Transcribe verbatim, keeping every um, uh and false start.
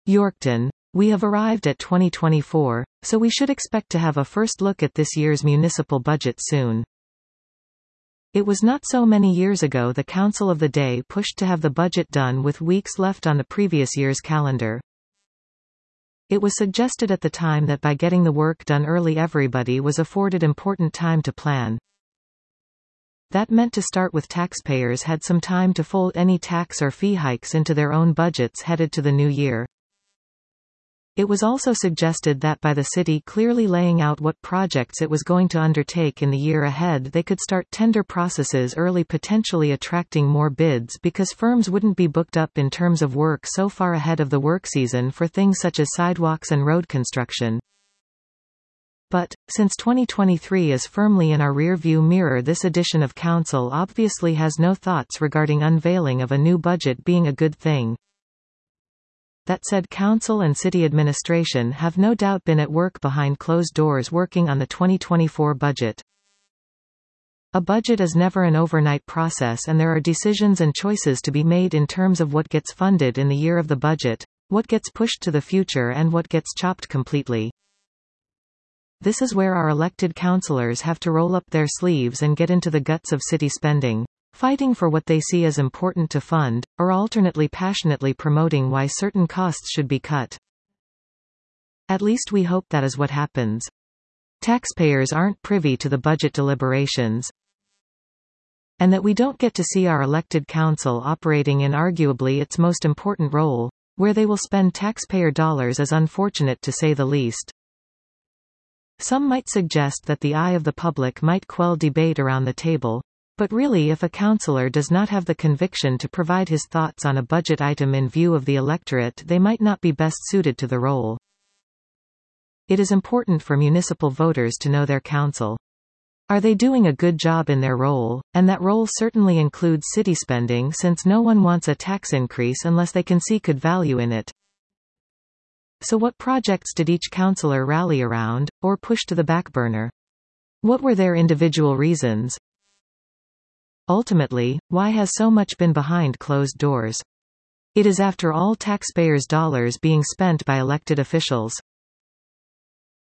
Yorkton. We have arrived at twenty twenty-four, so we should expect to have a first look at this year's municipal budget soon. It was not so many years ago the Council of the Day pushed to have the budget done with weeks left on the previous year's calendar. It was suggested at the time that by getting the work done early everybody was afforded important time to plan. That meant to start with taxpayers had some time to fold any tax or fee hikes into their own budgets headed to the new year. It was also suggested that by the city clearly laying out what projects it was going to undertake in the year ahead they could start tender processes early, potentially attracting more bids because firms wouldn't be booked up in terms of work so far ahead of the work season for things such as sidewalks and road construction. But, since twenty twenty-three is firmly in our rear-view mirror, this edition of Council obviously has no thoughts regarding unveiling of a new budget being a good thing. That said, Council and City Administration have no doubt been at work behind closed doors working on the twenty twenty-four budget. A budget is never an overnight process and there are decisions and choices to be made in terms of what gets funded in the year of the budget, what gets pushed to the future and what gets chopped completely. This is where our elected councillors have to roll up their sleeves and get into the guts of city spending, fighting for what they see as important to fund, or alternately passionately promoting why certain costs should be cut. At least we hope that is what happens. Taxpayers aren't privy to the budget deliberations, and that we don't get to see our elected council operating in arguably its most important role, where they will spend taxpayer dollars, is unfortunate to say the least. Some might suggest that the eye of the public might quell debate around the table, but really if a councillor does not have the conviction to provide his thoughts on a budget item in view of the electorate, they might not be best suited to the role. It is important for municipal voters to know their council. Are they doing a good job in their role? And that role certainly includes city spending, since no one wants a tax increase unless they can see good value in it. So what projects did each councillor rally around, or push to the back burner? What were their individual reasons? Ultimately, why has so much been behind closed doors? It is after all taxpayers' dollars being spent by elected officials.